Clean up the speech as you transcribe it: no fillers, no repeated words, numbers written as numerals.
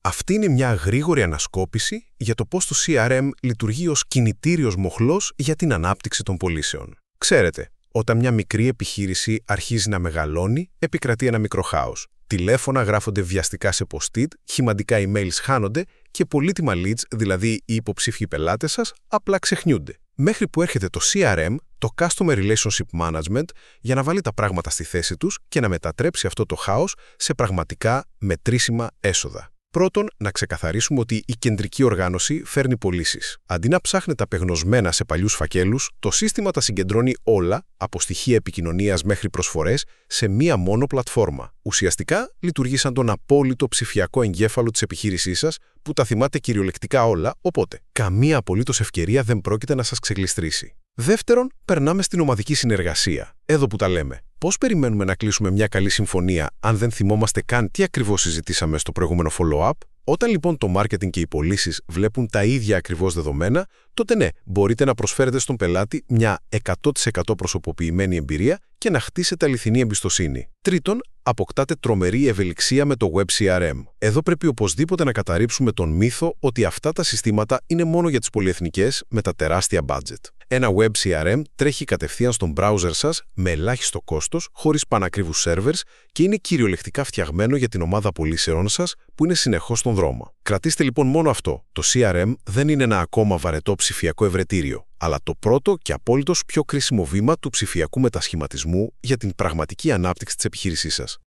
Αυτή είναι μια γρήγορη ανασκόπηση για το πώς το CRM λειτουργεί ως κινητήριος μοχλός για την ανάπτυξη των πωλήσεων. Ξέρετε, όταν μια μικρή επιχείρηση αρχίζει να μεγαλώνει, επικρατεί ένα μικρό χάος. Τηλέφωνα γράφονται βιαστικά σε post-it, χυμαντικά emails χάνονται και πολύτιμα leads, δηλαδή οι υποψήφιοι πελάτες σας, απλά ξεχνιούνται. Μέχρι που έρχεται το CRM, το Customer Relationship Management, για να βάλει τα πράγματα στη θέση τους και να μετατρέψει αυτό το χάος σε πραγματικά μετρήσιμα έσοδα. Πρώτον, να ξεκαθαρίσουμε ότι η κεντρική οργάνωση φέρνει πωλήσεις. Αντί να ψάχνετε απεγνωσμένα σε παλιούς φακέλους, το σύστημα τα συγκεντρώνει όλα, από στοιχεία επικοινωνίας μέχρι προσφορές, σε μία μόνο πλατφόρμα. Ουσιαστικά, λειτουργεί σαν τον απόλυτο ψηφιακό εγκέφαλο της επιχείρησής σας, που τα θυμάται κυριολεκτικά όλα, οπότε καμία απολύτως ευκαιρία δεν πρόκειται να σας ξεγλιστρήσει. Δεύτερον, περνάμε στην ομαδική συνεργασία. Εδώ που τα λέμε. Πώς περιμένουμε να κλείσουμε μια καλή συμφωνία αν δεν θυμόμαστε καν τι ακριβώς συζητήσαμε στο προηγούμενο follow-up? Όταν λοιπόν το marketing και οι πωλήσεις βλέπουν τα ίδια ακριβώς δεδομένα, τότε ναι, μπορείτε να προσφέρετε στον πελάτη μια 100% προσωποποιημένη εμπειρία και να χτίσετε αληθινή εμπιστοσύνη. Τρίτον, αποκτάτε τρομερή ευελιξία με το Web CRM. Εδώ πρέπει οπωσδήποτε να καταρρίψουμε τον μύθο ότι αυτά τα συστήματα είναι μόνο για τις πολυεθνικές με τα τεράστια budget. Ένα Web CRM τρέχει κατευθείαν στον browser σας με ελάχιστο κόστος, χωρίς πανακρίβους servers και είναι κυριολεκτικά φτιαγμένο για την ομάδα πωλήσεών σας που είναι συνεχώς στον δρόμο. Κρατήστε λοιπόν μόνο αυτό. Το CRM δεν είναι ένα ακόμα βαρετό ψηφιακό ευρετήριο, αλλά το πρώτο και απόλυτος πιο κρίσιμο βήμα του ψηφιακού μετασχηματισμού για την πραγματική ανάπτυξη της επιχείρησής σας.